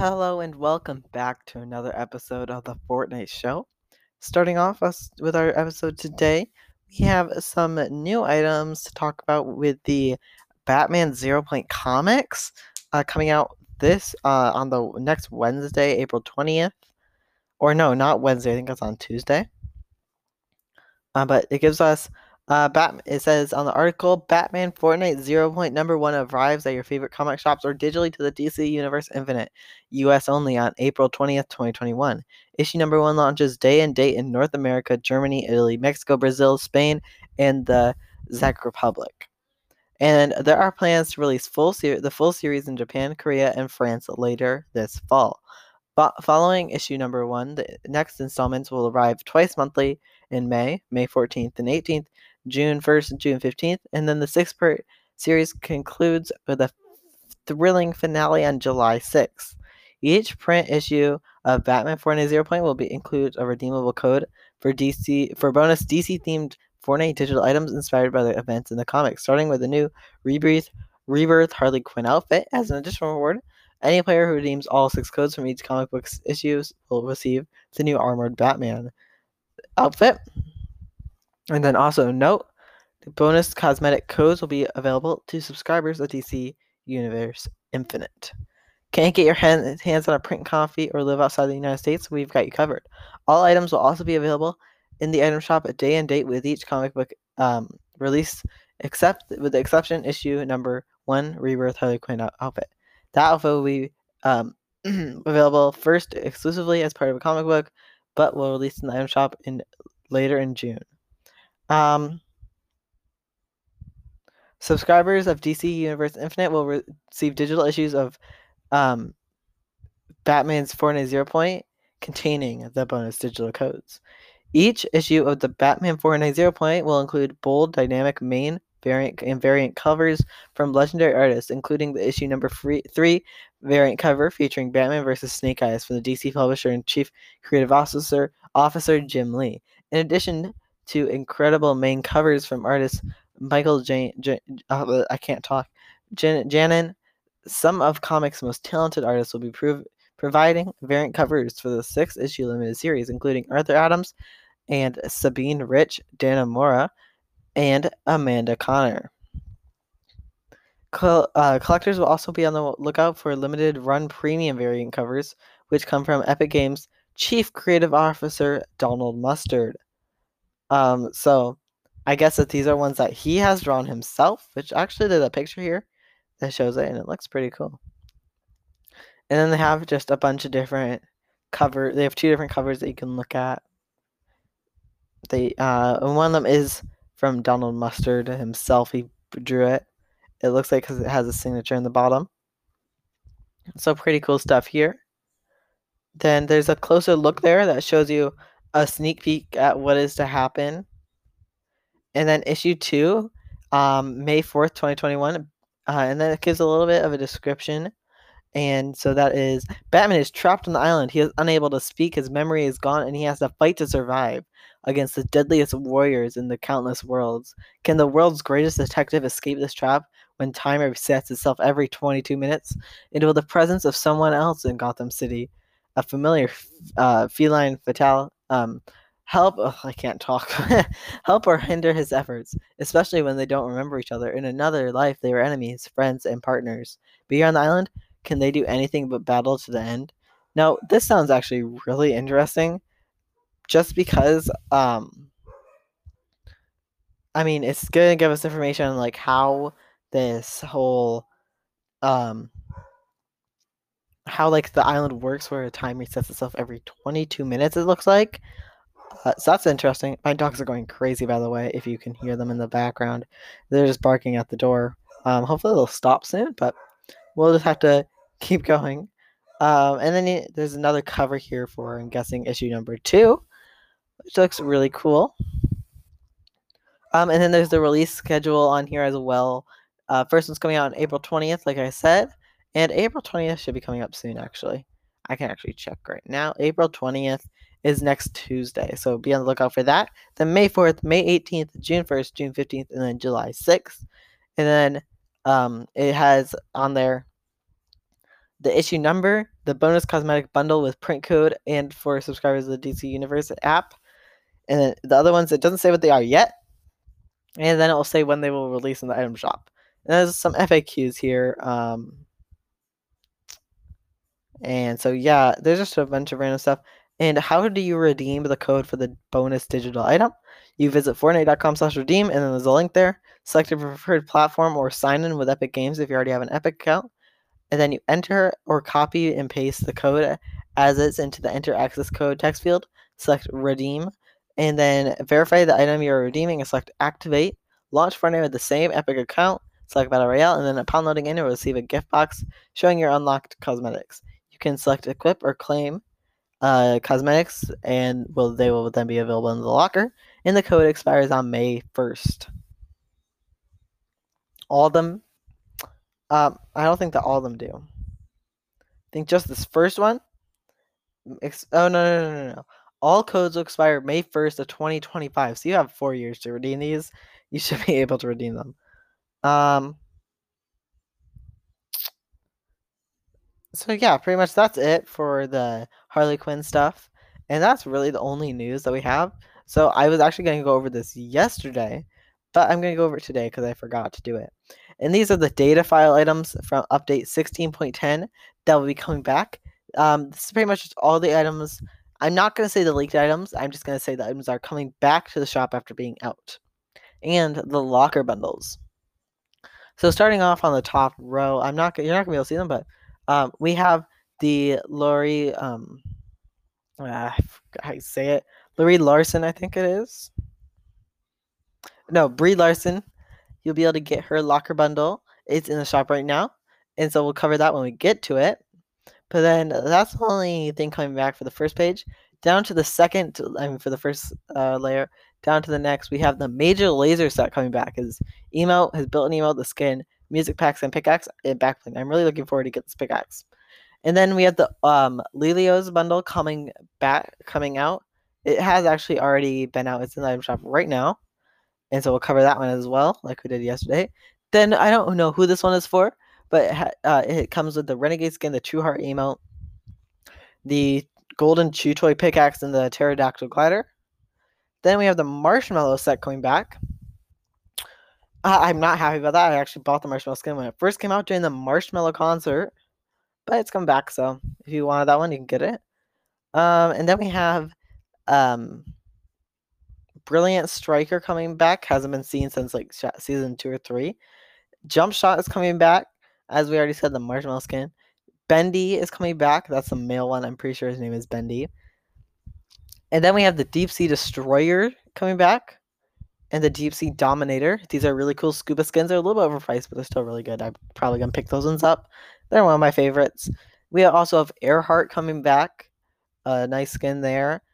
Hello and welcome back to another episode of the Fortnite Show. Starting off with our episode today, we have some new items to talk about with the Batman Zero Point comics coming out this on the next Wednesday, April 20th. Or no, not Wednesday. I think that's on Tuesday. But it gives us it says on the article, Batman Fortnite Zero Point #1 arrives at your favorite comic shops or digitally to the DC Universe Infinite, US only on April 20th, 2021. Issue #1 launches day and date in North America, Germany, Italy, Mexico, Brazil, Spain, and the Czech Republic. And there are plans to release the full series in Japan, Korea, and France later this fall. Following issue #1, the next installments will arrive twice monthly in May 14th and 18th, June 1st and June 15th, and then the six-part series concludes with a thrilling finale on July 6th. Each print issue of Batman Fortnite Zero Point will include a redeemable code for bonus DC-themed Fortnite digital items inspired by the events in the comics, starting with a new Rebirth Harley Quinn outfit as an additional reward. Any player who redeems all 6 codes from each comic book's issues will receive the new Armored Batman outfit. And then also note, the bonus cosmetic codes will be available to subscribers of DC Universe Infinite. Can't get your hands on a print copy or live outside the United States? We've got you covered. All items will also be available in the item shop at day and date with each comic book release, except with the exception issue #1 Rebirth Harley Quinn outfit. That outfit will be available first exclusively as part of a comic book, but will release in the item shop later in June. Subscribers of DC Universe Infinite will receive digital issues of Batman's Fortnite Zero Point containing the bonus digital codes. Each issue of the Batman Fortnite Zero Point will include bold, dynamic main variant covers from legendary artists, including the issue #3 variant cover featuring Batman vs. Snake Eyes from the DC publisher and chief creative officer Jim Lee. In addition to incredible main covers from artists Michael I can't talk. Janin, some of comics' most talented artists will be providing variant covers for the 6-issue limited series, including Arthur Adams and Sabine Rich, Dana Mora, and Amanda Connor. Collectors will also be on the lookout for limited run premium variant covers, which come from Epic Games' chief creative officer, Donald Mustard. So I guess that these are ones that he has drawn himself, which actually there's a picture here that shows it, and it looks pretty cool. And then they have just a bunch of different covers. They have 2 different covers that you can look at. And one of them is from Donald Mustard himself. He drew it. It looks like because it has a signature in the bottom. So pretty cool stuff here. Then there's a closer look there that shows you a sneak peek at what is to happen. And then issue 2, May 4th, 2021. And then it gives a little bit of a description. And so that is, Batman is trapped on the island. He is unable to speak. His memory is gone, and he has to fight to survive against the deadliest warriors in the countless worlds. Can the world's greatest detective escape this trap when time resets itself every 22 minutes? Into the presence of someone else in Gotham City, a familiar feline fatale. Help, I can't talk. Help or hinder his efforts, especially when they don't remember each other. In another life, they were enemies, friends, and partners. But here on the island, can they do anything but battle to the end? Now, this sounds actually really interesting, just because, it's going to give us information on, like, how this whole, how, like, the island works, where time resets itself every 22 minutes, it looks like. So that's interesting. My dogs are going crazy, by the way, if you can hear them in the background. They're just barking at the door. Hopefully they'll stop soon, but we'll just have to keep going. And then there's another cover here for, I'm guessing, issue #2, which looks really cool. And then there's the release schedule on here as well. First one's coming out on April 20th, like I said. And April 20th should be coming up soon, actually. I can actually check right now. April 20th is next Tuesday, so be on the lookout for that. Then May 4th, May 18th, June 1st, June 15th, and then July 6th. And then it has on there the issue number, the bonus cosmetic bundle with print code, and for subscribers of the DC Universe app. And then the other ones, it doesn't say what they are yet, and then it will say when they will release in the item shop. And there's some FAQs here. And so, yeah, there's just a bunch of random stuff. And how do you redeem the code for the bonus digital item? You visit Fortnite.com/redeem, and then there's a link there. Select your preferred platform or sign in with Epic Games if you already have an Epic account. And then you enter or copy and paste the code as is into the enter access code text field. Select redeem, and then verify the item you're redeeming and select activate. Launch Fortnite with the same Epic account. Select Battle Royale, and then upon loading in, you'll receive a gift box showing your unlocked cosmetics. You can select equip or claim cosmetics, and they will then be available in the locker. And the code expires on May 1st. All of them. I don't think that all of them do. I think just this first one. Oh no. All codes will expire May 1st of 2025. So you have 4 years to redeem these. You should be able to redeem them. So yeah, pretty much that's it for the Harley Quinn stuff. And that's really the only news that we have. So I was actually going to go over this yesterday, but I'm going to go over it today because I forgot to do it. And these are the data file items from update 16.10 that will be coming back. This is pretty much just all the items. I'm not going to say the leaked items. I'm just going to say the items are coming back to the shop after being out. And the locker bundles. So starting off on the top row, you're not gonna be able to see them, but we have the Lori, I forgot how you say it, Lori Larson, I think it is. No, Brie Larson. You'll be able to get her locker bundle. It's in the shop right now, and so we'll cover that when we get to it. But then that's the only thing coming back for the first page. Down to the second, for the first layer, down to the next, we have the Major Lazer set coming back. His emote, his built-in emote, the skin, music packs, and pickaxe, and backbling. I'm really looking forward to get this pickaxe. And then we have the Lilio's bundle coming out. It has actually already been out. It's in the item shop right now. And so we'll cover that one as well, like we did yesterday. Then I don't know who this one is for, but it comes with the Renegade skin, the True Heart emote, the Golden Chew Toy pickaxe, and the Pterodactyl glider. Then we have the Marshmallow set coming back. I'm not happy about that. I actually bought the Marshmallow skin when it first came out during the Marshmallow concert, but it's come back, so if you wanted that one, you can get it. And then we have Brilliant Striker coming back. Hasn't been seen since like season 2 or 3. Jump Shot is coming back. As we already said, the Marshmallow skin. Bendy is coming back. That's the male one. I'm pretty sure his name is Bendy. And then we have the Deep Sea Destroyer coming back. And the Deep Sea Dominator. These are really cool scuba skins. They're a little bit overpriced, but they're still really good. I'm probably going to pick those ones up. They're one of my favorites. We also have Earhart coming back. Nice skin there.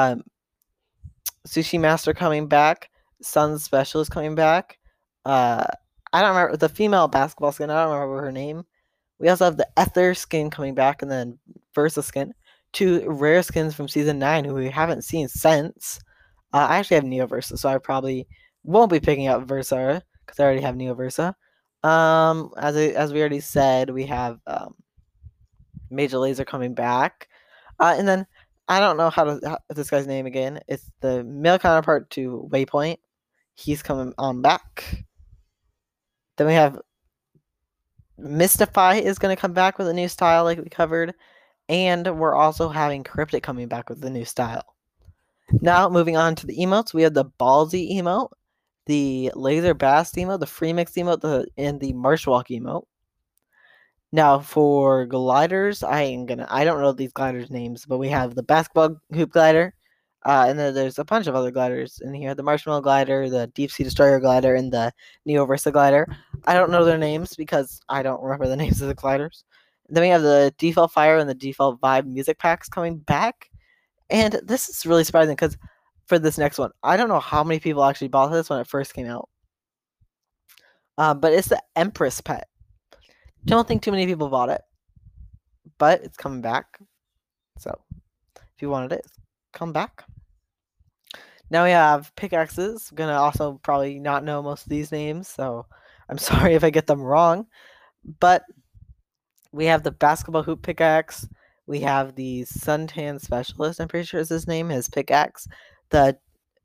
Sushi Master coming back. Sun Specialist coming back. I don't remember the female basketball skin. I don't remember her name. We also have the Ether skin coming back, and then Versa skin. 2 rare skins from season 9 who we haven't seen since. I actually have Neo Versa, so I probably won't be picking up Versa because I already have Neo Versa. As we already said, we have Major Lazer coming back, and then I don't know how this guy's name again. It's the male counterpart to Waypoint. He's coming on back. Then we have Mystify is going to come back with a new style like we covered. And we're also having Cryptic coming back with a new style. Now, moving on to the emotes, we have the Ballsy emote, the Laser Bast emote, the Free Mix emote, and the Marshwalk emote. Now, for gliders, I don't know these gliders' names, but we have the Basketball Hoop glider, and then there's a bunch of other gliders in here. The Marshmallow glider, the Deep Sea Destroyer glider, and the Neo Versa glider. I don't know their names because I don't remember the names of the gliders. Then we have the Default Fire and the Default Vibe music packs coming back. And this is really surprising because for this next one, I don't know how many people actually bought this when it first came out. But it's the Empress pet. Don't think too many people bought it, but it's coming back. So if you wanted it, come back. Now we have pickaxes. I'm gonna also probably not know most of these names, so I'm sorry if I get them wrong. But We have the basketball hoop pickaxe. We have the suntan specialist. I'm pretty sure is his name. His pickaxe. The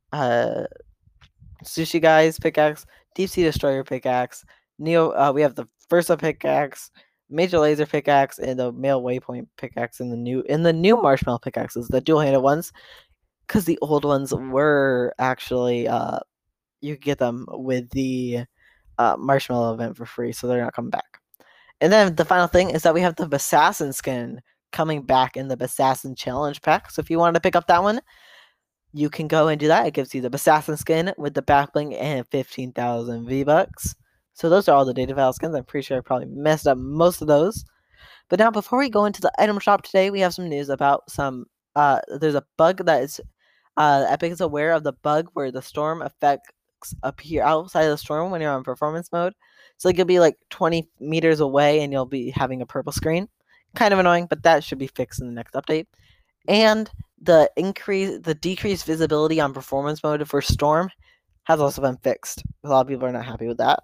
sushi guy's pickaxe. Deep sea destroyer pickaxe. Neo. We have the Versa pickaxe. Major laser pickaxe and the male waypoint pickaxe in the new marshmallow pickaxes, the dual handed ones, because the old ones were actually you could get them with the marshmallow event for free, so they're not coming back. And then the final thing is that we have the Assassin skin coming back in the Assassin Challenge pack. So if you wanted to pick up that one, you can go and do that. It gives you the Assassin skin with the back bling and 15,000 V-Bucks. So those are all the data file skins. I'm pretty sure I probably messed up most of those. But now before we go into the item shop today, we have some news about there's a bug that is Epic is aware of the bug where the storm effects appear outside of the storm when you're on performance mode. So like you'll be like 20 meters away and you'll be having a purple screen. Kind of annoying, but that should be fixed in the next update. And the decreased visibility on performance mode for storm has also been fixed. A lot of people are not happy with that.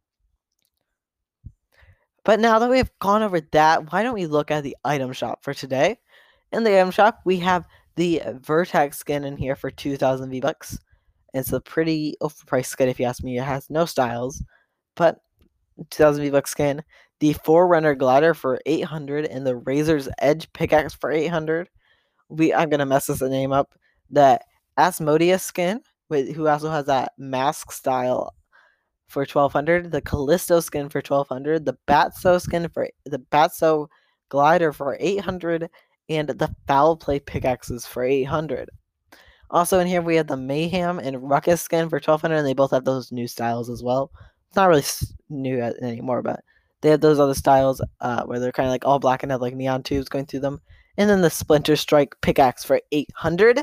But now that we've gone over that, why don't we look at the item shop for today? In the item shop, we have the Vertex skin in here for 2,000 V-Bucks. It's a pretty overpriced skin if you ask me. It has no styles, but 2,000 V-Bucks skin. The Forerunner glider for 800 and the Razor's Edge pickaxe for 800. I'm gonna mess this name up. The Asmodeus skin, who also has that mask style for 1,200. The Callisto skin for 1,200. The Batso skin for the Batso glider for 800, and the Foul Play pickaxes for 800. Also in here we have the Mayhem and Ruckus skin for 1,200, and they both have those new styles as well. It's not really new anymore, but they have those other styles where they're kind of like all black and have like neon tubes going through them. And then the Splinter Strike pickaxe for 800.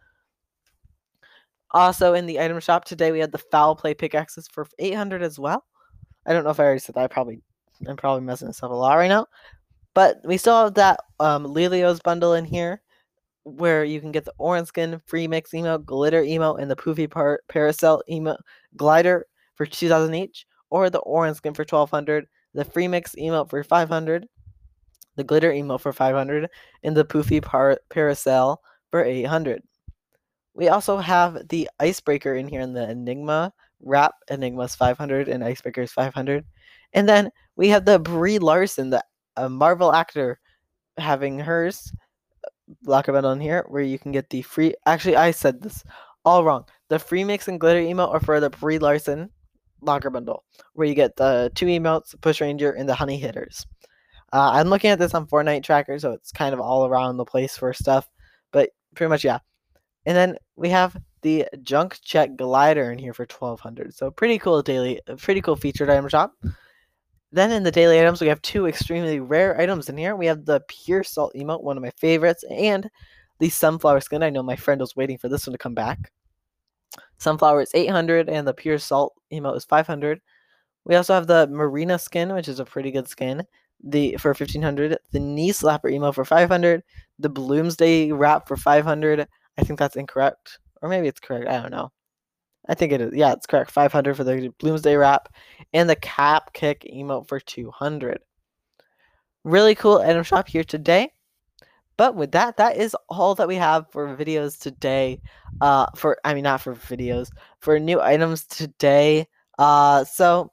Also in the item shop today, we had the Foul Play pickaxes for 800 as well. I don't know if I already said that. I'm probably messing this up a lot right now. But we still have that Lilios bundle in here, where you can get the orange skin, free mix emote, glitter emote, and the poofy paracel emote glider for 2,000 each, or the orange skin for 1,200, the free mix emote for 500, the glitter emote for 500, and the poofy paracel for 800. We also have the icebreaker in here in the Enigma wrap. Enigma's 500 and icebreaker's 500. And then we have the Brie Larson, the Marvel actor, having hers locker bundle in here where you can get the free. Actually, I said this all wrong. The free mix and glitter emote are for the Brie Larson locker bundle, where you get the 2 emotes, Push Ranger, and the Honey Hitters. I'm looking at this on Fortnite Tracker, so it's kind of all around the place for stuff, but pretty much yeah. And then we have the Junk Check glider in here for 1,200. So pretty cool featured item shop. Then in the daily items, we have 2 extremely rare items in here. We have the Pure Salt emote, one of my favorites, and the Sunflower skin. I know my friend was waiting for this one to come back. Sunflower is 800, and the Pure Salt emote is 500. We also have the Marina skin, which is a pretty good skin, for 1,500. The Knee Slapper emote for 500. The Bloomsday wrap for 500. I think that's incorrect, or maybe it's correct. I don't know. I think it is. Yeah, it's correct. 500 for the Bloomsday wrap, and the Cap Kick emote for 200. Really cool item shop here today. But with that, that is all that we have for videos today. Not for videos, for new items today. So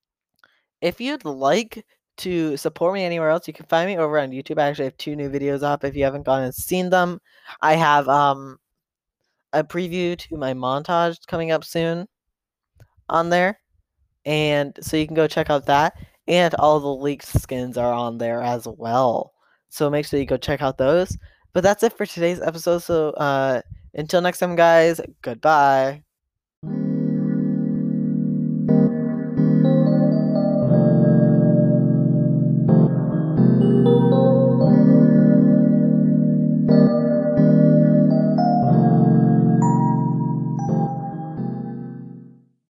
if you'd like to support me anywhere else, you can find me over on YouTube. I actually have 2 new videos up if you haven't gone and seen them. I have a preview to my montage coming up soon on there. And so you can go check out that. And all the leaked skins are on there as well. So make sure you go check out those. But that's it for today's episode. So until next time, guys, goodbye.